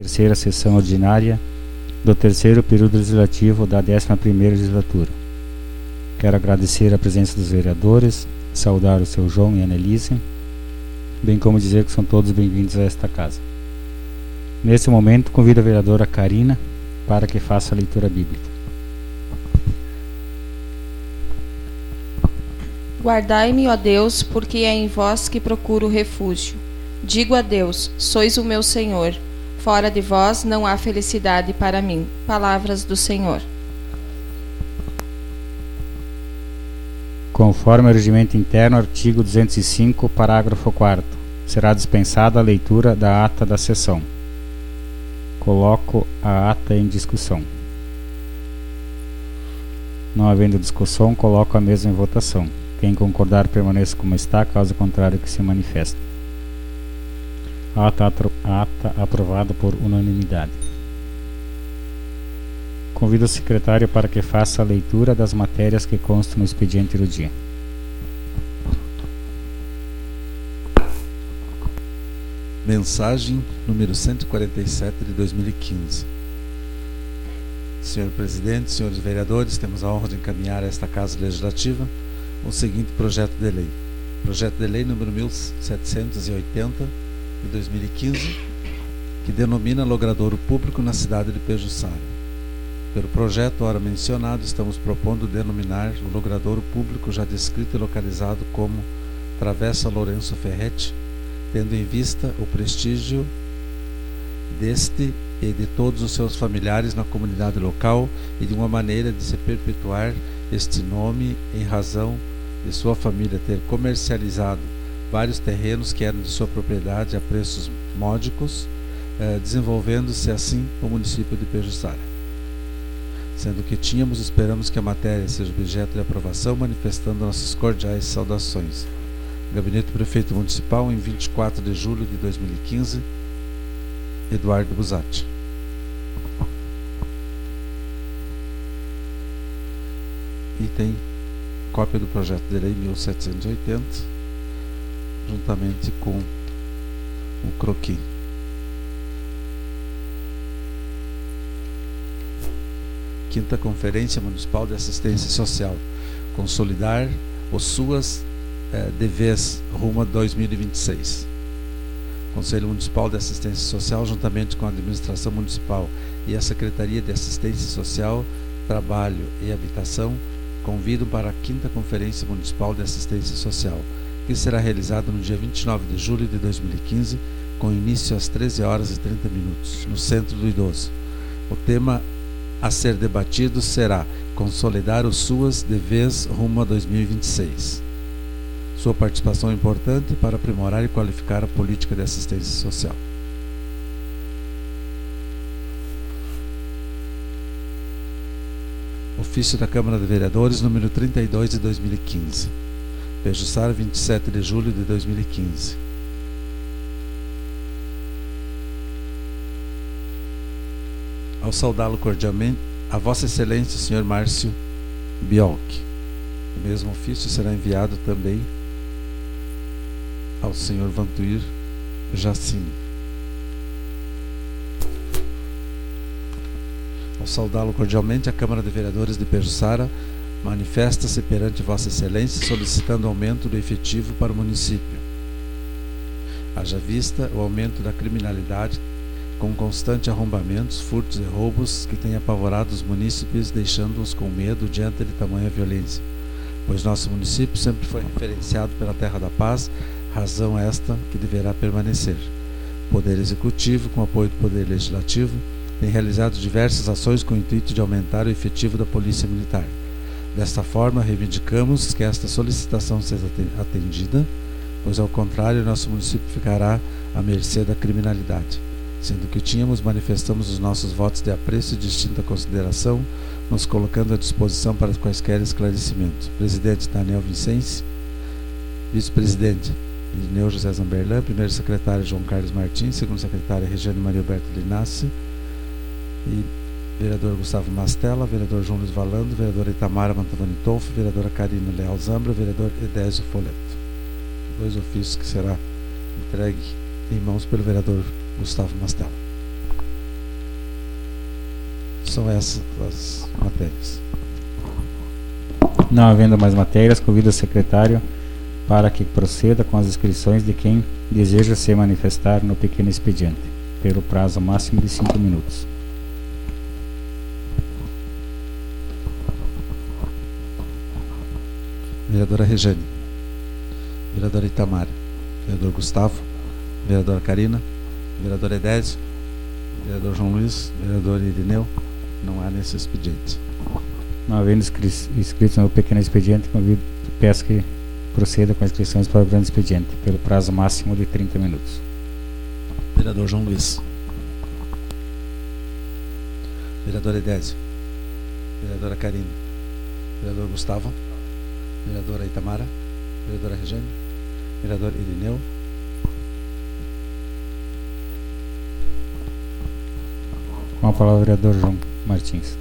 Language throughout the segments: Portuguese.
Terceira sessão ordinária do terceiro período legislativo da 11ª legislatura. Quero agradecer a presença dos vereadores, saudar o seu João e a Annelise, bem como dizer que são todos bem-vindos a esta casa. Nesse momento, convido a vereadora Karina para que faça a leitura bíblica. Guardai-me, ó Deus, porque é em vós que procuro refúgio. Digo a Deus, sois o meu Senhor. Fora de vós não há felicidade para mim. Palavras do Senhor. Conforme o regimento interno, artigo 205, parágrafo 4º, será dispensada a leitura da ata da sessão. Coloco a ata em discussão. Não havendo discussão, coloco a mesma em votação. Quem concordar permaneça como está, caso contrário que se manifeste. A ata aprovada por unanimidade. Convido o secretário para que faça a leitura das matérias que constam no expediente do dia. Mensagem número 147 de 2015. Senhor Presidente, senhores vereadores, temos a honra de encaminhar a esta Casa Legislativa o seguinte projeto de lei. Projeto de lei número 1780 de 2015, que denomina logradouro público na cidade de Pejuçara. Pelo projeto ora mencionado, estamos propondo denominar o logradouro público já descrito e localizado como Travessa Lourenço Ferretti, tendo em vista o prestígio deste e de todos os seus familiares na comunidade local e de uma maneira de se perpetuar este nome em razão de sua família ter comercializado vários terrenos que eram de sua propriedade a preços módicos, desenvolvendo-se assim o município de Pejuçara. Sendo que esperamos que a matéria seja objeto de aprovação, manifestando nossas cordiais saudações. Gabinete do Prefeito Municipal, em 24 de julho de 2015, Eduardo Busatti. E tem cópia do projeto de lei 1780, juntamente com o croquis. Quinta Conferência Municipal de Assistência Social. Consolidar os suas deveres rumo a 2026. Conselho Municipal de Assistência Social, juntamente com a Administração Municipal e a Secretaria de Assistência Social, Trabalho e Habitação, convidam para a quinta Conferência Municipal de Assistência Social, que será realizada no dia 29 de julho de 2015, com início às 13h30, no Centro do Idoso. O tema a ser debatido será consolidar os suas deveres rumo a 2026. Sua participação é importante para aprimorar e qualificar a política de assistência social. Ofício da Câmara de Vereadores, número 32 de 2015. Pejuçara, 27 de julho de 2015. Ao saudá-lo cordialmente, a Vossa Excelência, Sr. Márcio Biolchi. O mesmo ofício será enviado também ao Sr. Vantuir Jacine. Ao saudá-lo cordialmente, a Câmara de Vereadores de Pejuçara manifesta-se perante Vossa Excelência solicitando aumento do efetivo para o município. Haja vista o aumento da criminalidade com constantes arrombamentos, furtos e roubos que têm apavorado os munícipes, deixando-os com medo diante de tamanha violência, pois nosso município sempre foi referenciado pela terra da paz, razão esta que deverá permanecer. O Poder Executivo, com apoio do Poder Legislativo, tem realizado diversas ações com o intuito de aumentar o efetivo da Polícia Militar. Desta forma, reivindicamos que esta solicitação seja atendida, pois, ao contrário, nosso município ficará à mercê da criminalidade. Sendo que manifestamos os nossos votos de apreço e distinta consideração, nos colocando à disposição para quaisquer esclarecimentos. Presidente Daniel Vicente, Vice-Presidente Irineu José Zamberlan, Primeiro Secretário João Carlos Martins, Segundo Secretário Regiane Maria Alberto Linassi, e Vereador Gustavo Mastella, Vereador João Luiz Valando, Vereadora Itamara Mantovani Tolfo, Vereadora Karina Leal Zambra, Vereador Edésio Foleto. Dois ofícios que será entregue em mãos pelo vereador Gustavo Mastella. São essas as matérias. Não havendo mais matérias, convido o secretário para que proceda com as inscrições de quem deseja se manifestar no pequeno expediente, pelo prazo máximo de 5 minutos. Vereadora Rejane, vereadora Itamara, vereador Gustavo, vereadora Karina, vereador Edésio, vereador João Luiz, vereador Irineu. Não há nesse expediente. Não havendo inscritos no pequeno expediente, peço que proceda com as inscrições para o grande expediente, pelo prazo máximo de 30 minutos. Vereador João Luiz, vereador Edésio, vereadora Karina, vereador Gustavo, vereadora Itamara, vereadora Rejane, vereador Irineu. Com a palavra o vereador João Martins.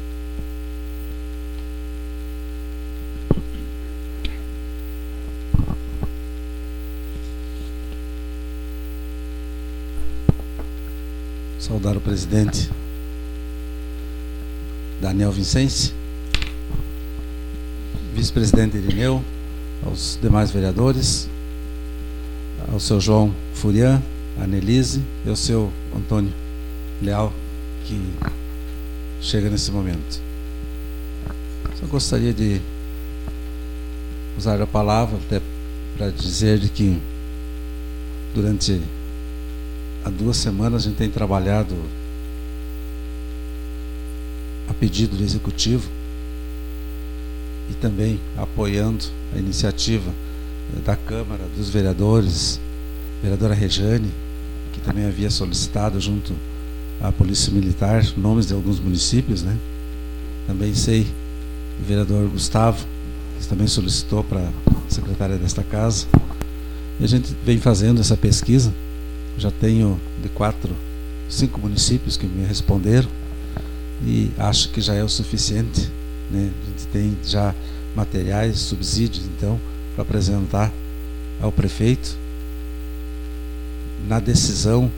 Saudar o presidente Daniel Vincenzi, vice-presidente Irineu, aos demais vereadores, ao seu João Furian, a Annelise e ao seu Antônio Leal, que chega nesse momento. Só gostaria de usar a palavra até para dizer de que durante há 2 semanas a gente tem trabalhado a pedido do Executivo e também apoiando a iniciativa da Câmara dos Vereadores, vereadora Rejane, que também havia solicitado junto à Polícia Militar nomes de alguns municípios, né? Também sei o vereador Gustavo, que também solicitou para a secretária desta casa, e a gente vem fazendo essa pesquisa. Já tenho de 5 municípios que me responderam e acho que já é o suficiente, né? A gente tem já materiais, subsídios, então, para apresentar ao prefeito na decisão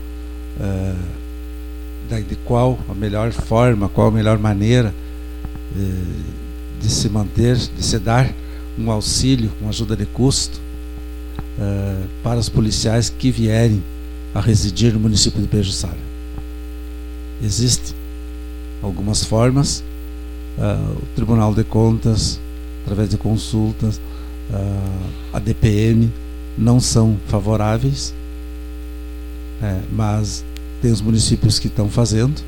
de qual a melhor forma, qual a melhor maneira de se manter, de se dar um auxílio, uma ajuda de custo para os policiais que vierem a residir no município de Pejuçara. Existem algumas formas, o Tribunal de Contas, através de consultas, a DPM, não são favoráveis, mas tem os municípios que estão fazendo.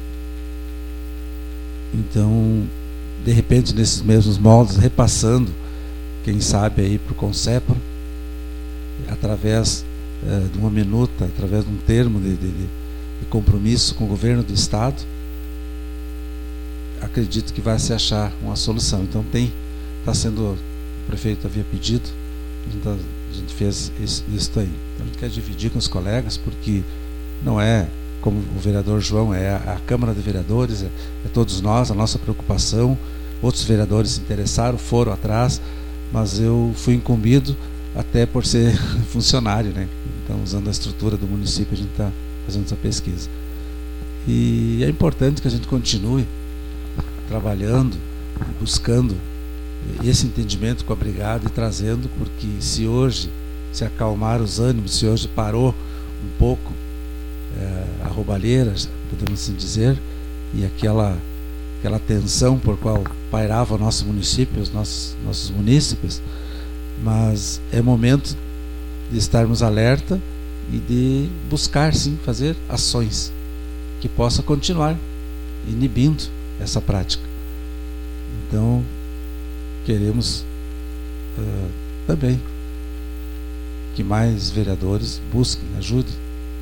Então, de repente, nesses mesmos moldes, repassando, quem sabe aí para o Concepro, através de uma minuta, através de um termo de compromisso com o governo do estado, acredito que vai se achar uma solução. Então está sendo, o prefeito havia pedido, a gente fez isso aí. Então a gente quer dividir com os colegas, porque não é como o vereador João, é a Câmara de Vereadores, é todos nós, a nossa preocupação. Outros vereadores se interessaram, foram atrás, mas eu fui incumbido até por ser funcionário, né? Então, usando a estrutura do município, a gente está fazendo essa pesquisa. E é importante que a gente continue trabalhando, buscando esse entendimento com a brigada e trazendo, porque se hoje se acalmar os ânimos, se hoje parou um pouco a roubalheira, podemos assim dizer, e aquela tensão por qual pairava o nosso município, os nossos munícipes, mas é momento de estarmos alerta e de buscar, sim, fazer ações que possa continuar inibindo essa prática. Então, queremos também que mais vereadores busquem, ajudem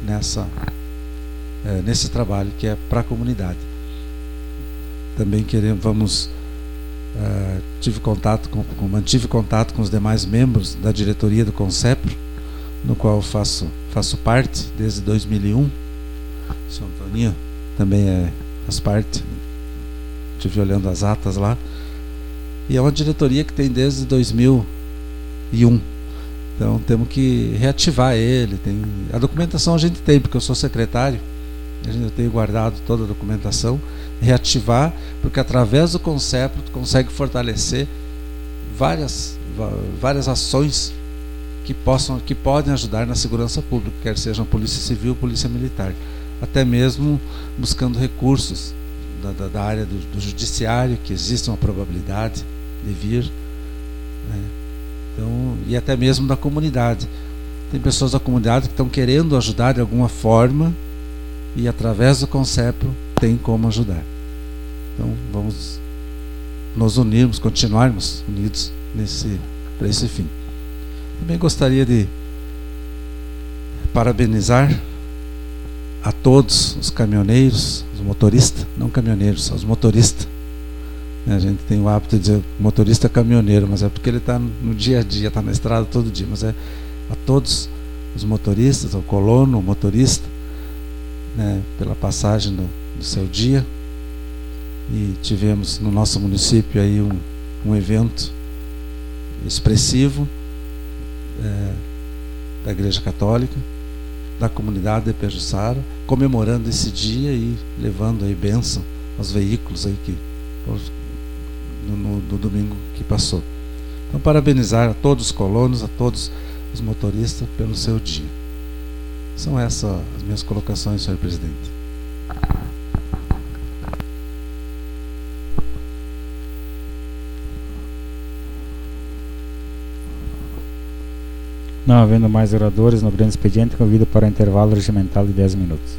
nesse trabalho que é para a comunidade. Também mantive contato com os demais membros da diretoria do Concepro, no qual eu faço parte desde 2001. O senhor Antoninho também faz parte, estive olhando as atas lá, e é uma diretoria que tem desde 2001. Então temos que reativar ele. A documentação a gente tem, porque eu sou secretário, Eu tenho guardado toda a documentação, reativar, porque através do CONCEPRO tu consegue fortalecer várias ações que podem ajudar na segurança pública, quer sejam Polícia Civil, Polícia Militar, até mesmo buscando recursos da área do judiciário, que existe uma probabilidade de vir, né? Então, e até mesmo da comunidade. Tem pessoas da comunidade que estão querendo ajudar de alguma forma e através do CONCEPRO tem como ajudar. Então vamos nos unirmos, continuarmos unidos para esse fim. Também gostaria de parabenizar a todos os caminhoneiros, os motoristas, não caminhoneiros, os motoristas. A gente tem o hábito de dizer motorista caminhoneiro, mas é porque ele está no dia a dia, está na estrada todo dia. Mas é a todos os motoristas, ao colono, o motorista, né, pela passagem do seu dia. E tivemos no nosso município aí um evento expressivo da Igreja Católica, da comunidade de Pejuçara, comemorando esse dia e levando aí bênção aos veículos aí no domingo que passou. Então, parabenizar a todos os colonos, a todos os motoristas pelo seu dia. São essas as minhas colocações, senhor presidente. Não havendo mais oradores no grande expediente, convido para intervalo regimental de 10 minutos.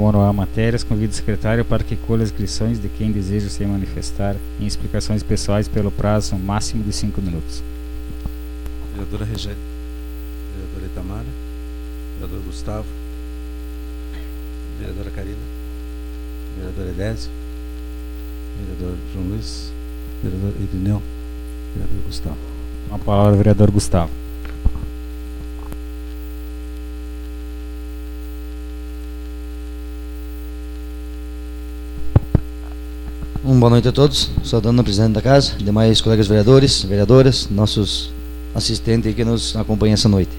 como não há matérias, convido o secretário para que colha as inscrições de quem deseja se manifestar em explicações pessoais pelo prazo máximo de 5 minutos. Vereadora Regiane, vereadora Itamara, vereador Gustavo, vereadora Karina, vereador Edésio, vereador João Luiz, vereador Irineu, vereador Gustavo. Com a palavra, vereador Gustavo. Boa noite a todos, saudando o presidente da casa, demais colegas vereadores, vereadoras, nossos assistentes que nos acompanham essa noite.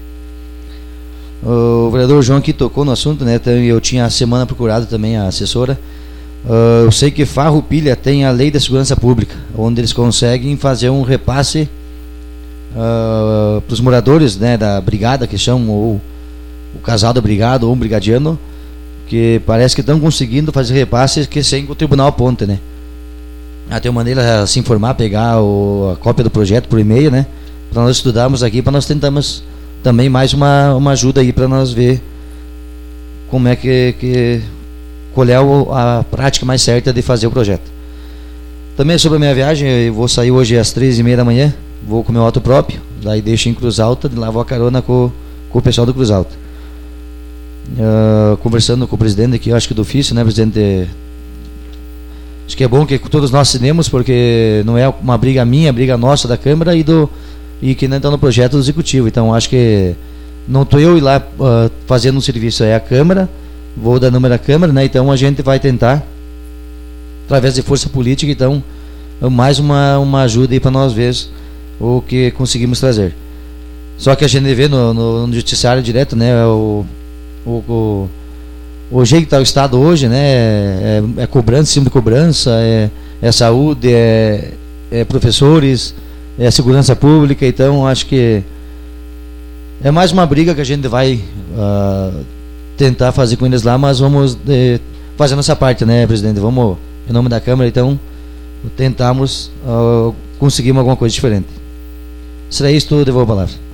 O vereador João aqui tocou no assunto, né? Eu tinha a semana procurado também a assessora. Eu sei que Farroupilha tem a lei da segurança pública, onde eles conseguem fazer um repasse para os moradores, né, da brigada, que chamam, ou o casal da brigada, ou um brigadiano, que parece que estão conseguindo fazer repasses que sem que o tribunal aponte, né? Tem uma maneira de se informar, pegar a cópia do projeto por e-mail, né? Para nós estudarmos aqui, para nós tentarmos também mais uma ajuda aí para nós ver como é qual é a prática mais certa de fazer o projeto. Também sobre a minha viagem, eu vou sair hoje às 3h30 da manhã, vou com meu auto próprio, daí deixo em Cruz Alta, de lá vou a carona com o pessoal do Cruz Alta. Conversando com o presidente aqui, eu acho que do ofício, né, presidente? Acho que é bom que todos nós assinemos, porque não é uma briga minha, é briga nossa da Câmara e que não está no projeto do Executivo. Então acho que não estou eu ir lá fazendo um serviço, é a Câmara, vou dar número à Câmara, né? Então a gente vai tentar, através de força política, então, mais uma ajuda aí para nós ver o que conseguimos trazer. Só que a gente vê no judiciário direto, né? O jeito que está o Estado hoje, né, é cobrança, em cima de cobrança, é saúde, é professores, é segurança pública. Então acho que é mais uma briga que a gente vai tentar fazer com eles lá, mas vamos fazer a nossa parte, né, presidente? Vamos, em nome da Câmara, então, tentarmos conseguir alguma coisa diferente. Será isso, devolvo a palavra.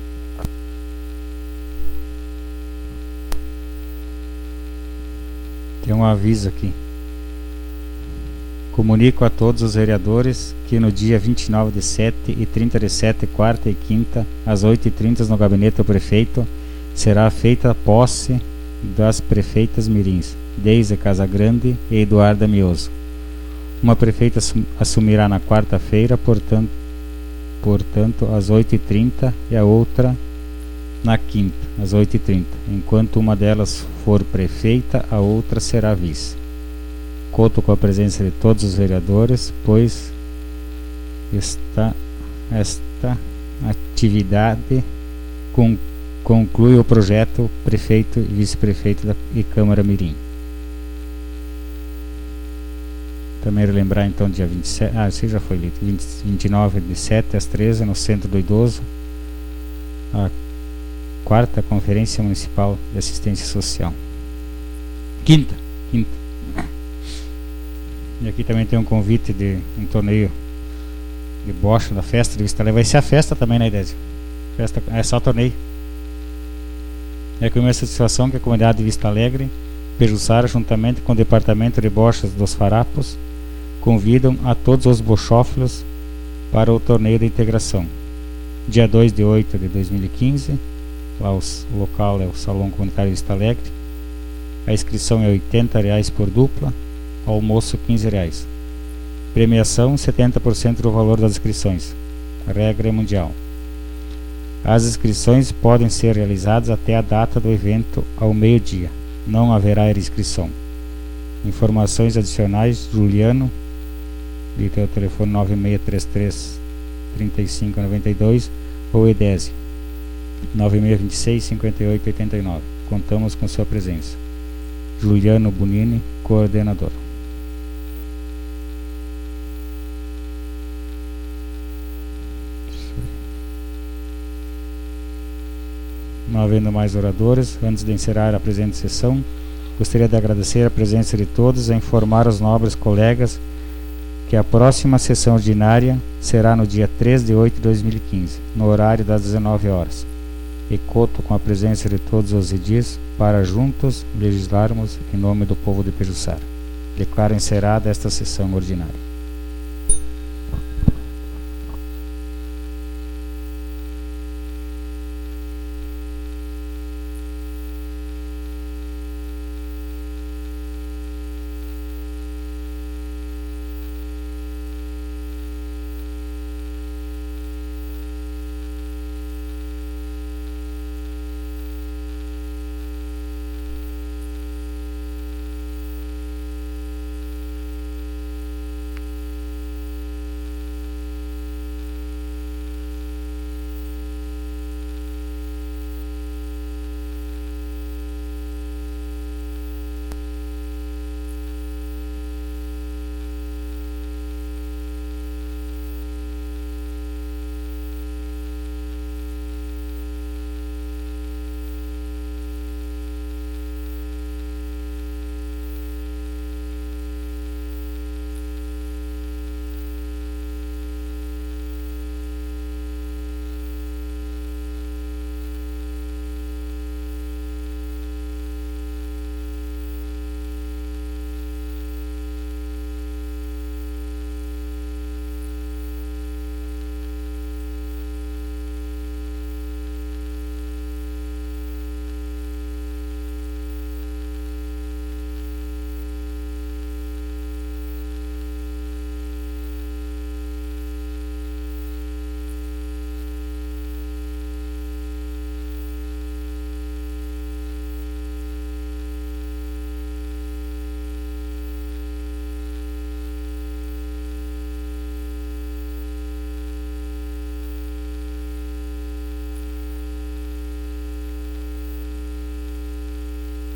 Tem um aviso aqui. Comunico a todos os vereadores que no dia 29/7 e 30/7, quarta e quinta, às 8h30, no gabinete do prefeito, será feita a posse das prefeitas mirins, Deise Casagrande e Eduarda Mioso. Uma prefeita assumirá na quarta-feira, portanto, às 8h30, e a outra na quinta, às 8h30. Enquanto uma delas for prefeita, a outra será vice. Conto com a presença de todos os vereadores, pois esta atividade conclui o projeto prefeito e vice-prefeito e Câmara Mirim. Também lembrar então dia 27, isso já foi lido, 29/7 às 13h, no Centro do Idoso, a quarta Conferência Municipal de Assistência Social. Quinta. E aqui também tem um convite de um torneio de bocha da festa de Vista Alegre. Vai ser a festa também, né, Idésio? Festa, é só torneio. É com imensa satisfação que a comunidade de Vista Alegre, Pejuçara, juntamente com o Departamento de Bochas dos Farapos, convidam a todos os bochófilos para o torneio de integração. Dia 2/8 de 2015, lá o local é o Salão Comunitário de Vista Alegre. A inscrição é R$ 80 por dupla, almoço R$ 15. Premiação 70% do valor das inscrições. A regra é mundial. As inscrições podem ser realizadas até a data do evento ao meio-dia. Não haverá inscrição. Informações adicionais, Juliano, de teu telefone 9633 3592 ou Edésio 9626 5889. Contamos com sua presença. Juliano Bonini, coordenador. Não havendo mais oradores, antes de encerrar a presente sessão, gostaria de agradecer a presença de todos e informar aos nobres colegas que a próxima sessão ordinária será no dia 3/8 de 2015, no horário das 19 horas. e conto com a presença de todos os edis para juntos legislarmos em nome do povo de Pejuçara. Declaro encerrada esta sessão ordinária.